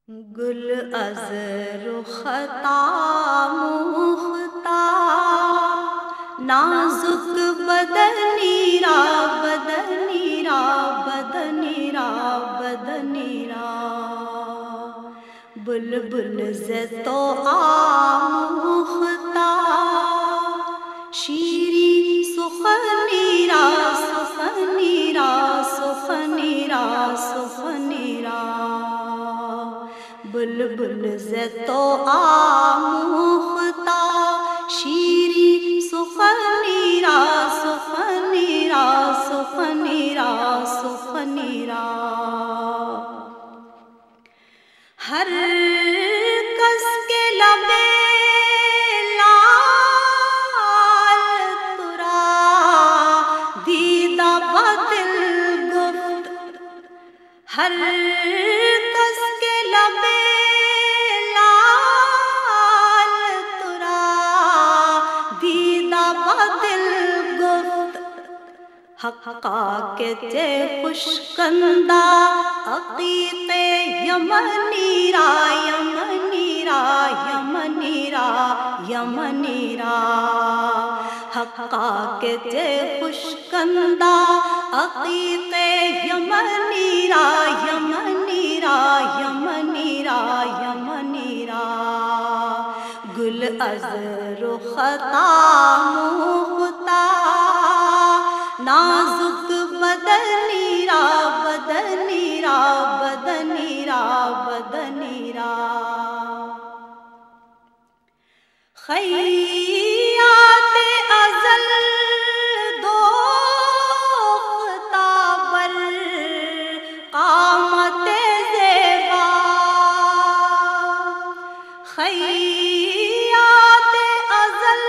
گل از رخطا مختا نازک بدنی را بدنی را بدنی را بدنی را بلبل ز تو آموختا شیرین سخنی را سخنی را سخنی را سخنی را بلبل ز تو آموختا شیرین سخنی را سخنی را سخنی را سخنی را ہر کس کے لب لال ترا دیدہ بدل گفت ہر کس کے لب لال ترا دیدہ بدل گفت حقا کے تے خوشکندہ عقیق یمنی را یمنی را یمنی را یمنی را حقا کے تے خوشکندہ عقیق یمنی را یمنی را یمنی را یمنی را گل از رخطا مختا نازک بدنی را بدنی را بدنی را بدنی را خیات ازل دوختا بر قامت زیبا خیات ازل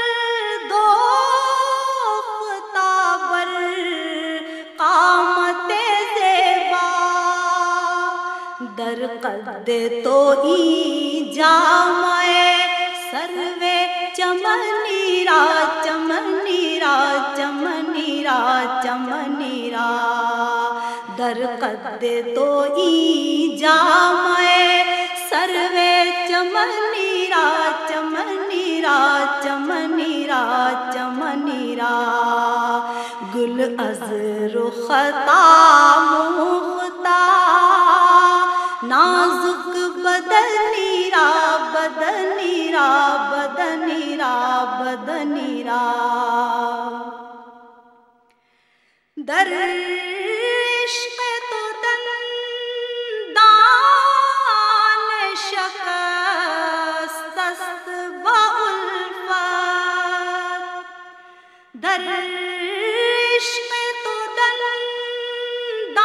دوختا بر قامت زیبا در قد تو ای جامع سروے چمنی را چمنی را چمنی را چمنی را در قد تو ای جامع سروے چمنی را چمنی را چمنی را چمنی را گل از رخطا مختا نازک بدنی را بدنی را بدنی را بدنی را در عشق تو دندان شکست است با الفت در عشق تو دندان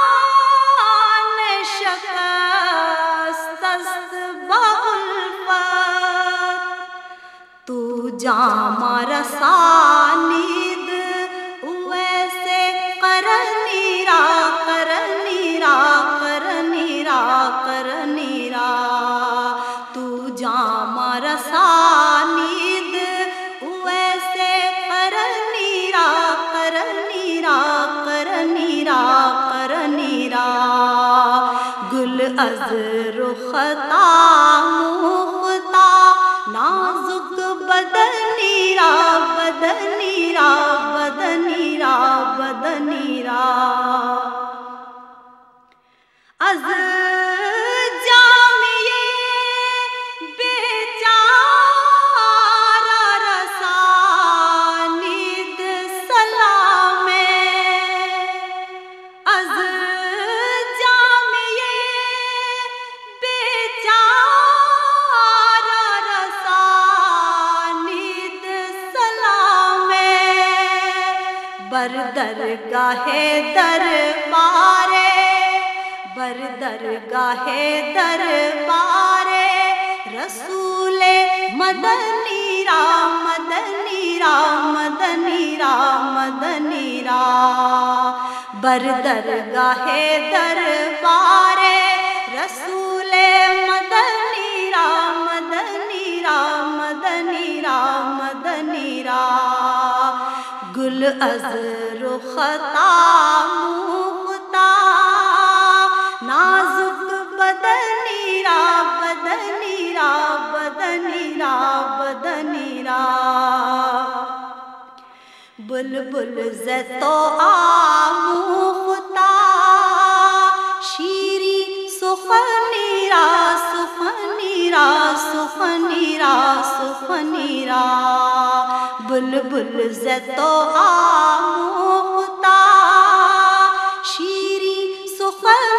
شکست است با الفت تو جام رسانید ویسے قرنی را قرنی را قرنی را قرنی را تو جام رسانید ویسے قرنی را قرنی را قرنی را قرنی را گل از رخطا مختا نازک بدنی را بدنی را بدنی را بدنی را از جامعے بیچارہ رسانید سلام از جامعے بیچارہ رسانید سلام بر درگاہ دربار بر درگاہ دربار رسول مدنی را مدنی را مدنی را مدنی را بر درگاہ دربار رسول مدنی را مدنی را مدنی را مدنی را گل از رخطا مختا نازک بدنی بلبل زیتو آموختا شیری سخنیرا سخنیرا سخنیرا سخنیرا بلبل زیتو آموختا شیری سخنیرا